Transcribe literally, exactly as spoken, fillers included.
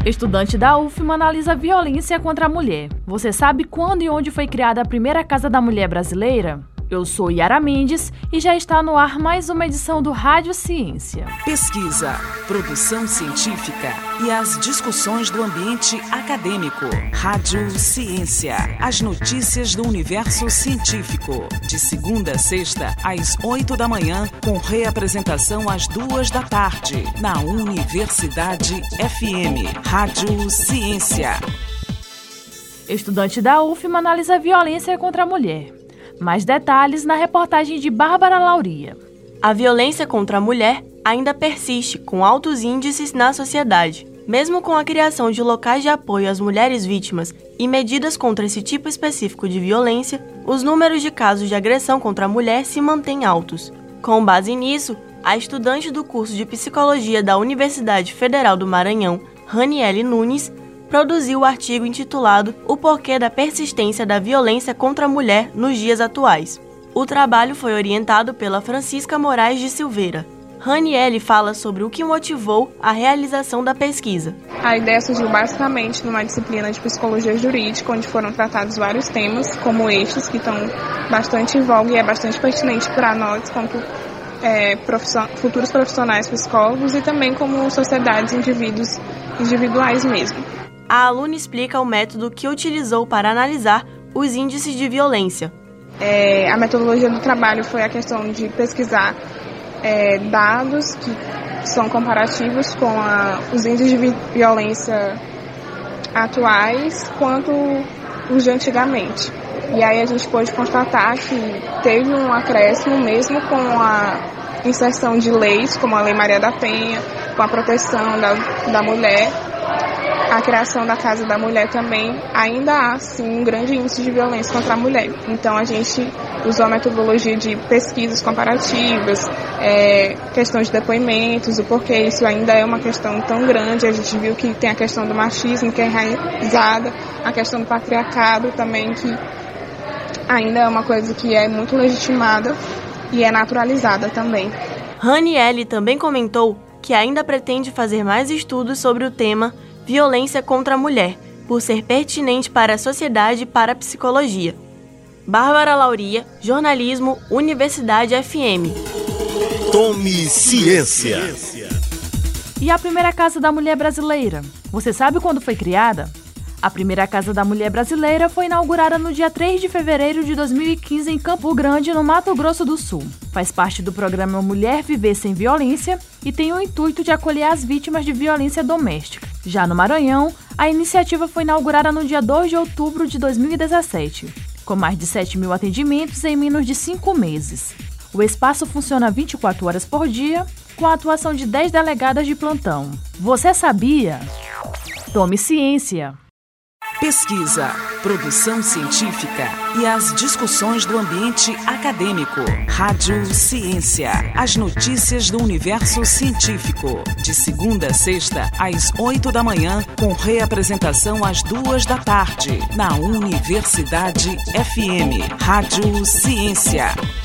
Estudante da U F M A analisa violência contra a mulher. Você sabe quando e onde foi criada a primeira Casa da Mulher brasileira? Eu sou Yara Mendes e já está no ar mais uma edição do Rádio Ciência. Pesquisa, produção científica e as discussões do ambiente acadêmico. Rádio Ciência, as notícias do universo científico. De segunda a sexta, às oito da manhã, com reapresentação às duas da tarde, na Universidade F M. Rádio Ciência. Estudante da U F M A analisa violência contra a mulher. Mais detalhes na reportagem de Bárbara Lauria. A violência contra a mulher ainda persiste, com altos índices na sociedade. Mesmo com a criação de locais de apoio às mulheres vítimas e medidas contra esse tipo específico de violência, os números de casos de agressão contra a mulher se mantêm altos. Com base nisso, a estudante do curso de Psicologia da Universidade Federal do Maranhão, Raniele Nunes, produziu o artigo intitulado O Porquê da Persistência da Violência contra a Mulher nos Dias Atuais. O trabalho foi orientado pela Francisca Moraes de Silveira. Raniele fala sobre o que motivou a realização da pesquisa. A ideia surgiu basicamente numa disciplina de psicologia jurídica, onde foram tratados vários temas, como estes, que estão bastante em voga e é bastante pertinente para nós, quanto é, profission... futuros profissionais psicólogos e também como sociedades, indivíduos individuais mesmo. A aluna explica o método que utilizou para analisar os índices de violência. É, a metodologia do trabalho foi a questão de pesquisar é, dados que são comparativos com a, os índices de vi- violência atuais quanto os de antigamente. E aí a gente pôde constatar que teve um acréscimo mesmo com a inserção de leis, como a Lei Maria da Penha, com a proteção da, da mulher. A criação da Casa da Mulher também, ainda há, sim, um grande índice de violência contra a mulher. Então, a gente usou a metodologia de pesquisas comparativas, é, questão de depoimentos, o porquê isso ainda é uma questão tão grande. A gente viu que tem a questão do machismo, que é enraizada, a questão do patriarcado também, que ainda é uma coisa que é muito legitimada e é naturalizada também. Raniele também comentou que ainda pretende fazer mais estudos sobre o tema violência contra a mulher, por ser pertinente para a sociedade e para a psicologia. Bárbara Lauria, Jornalismo, Universidade F M. Tome Ciência. E a primeira Casa da Mulher brasileira? Você sabe quando foi criada? A primeira Casa da Mulher brasileira foi inaugurada no dia três de fevereiro de dois mil e quinze em Campo Grande, no Mato Grosso do Sul. Faz parte do programa Mulher Viver Sem Violência e tem o intuito de acolher as vítimas de violência doméstica. Já no Maranhão, a iniciativa foi inaugurada no dia dois de outubro de dois mil e dezessete, com mais de sete mil atendimentos em menos de cinco meses. O espaço funciona vinte e quatro horas por dia, com a atuação de dez delegadas de plantão. Você sabia? Tome ciência! Pesquisa, produção científica e as discussões do ambiente acadêmico. Rádio Ciência, as notícias do universo científico. De segunda a sexta, às oito da manhã, com reapresentação às duas da tarde, na Universidade F M. Rádio Ciência.